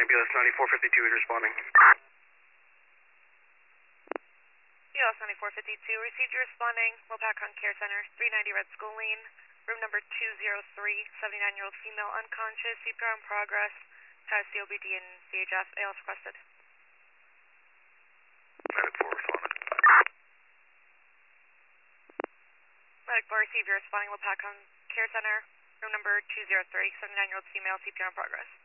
BLS 9452 is responding. BLS 9452, received you responding, Lopakon Care Center, 390 Red School Lane, room number 203, 79-year-old female unconscious, CPR in progress, has COBD and CHF, ALS requested. 94 responded. Medic 4, received you responding, Lopakon Care Center, room number 203, 79-year-old female, CPR in progress.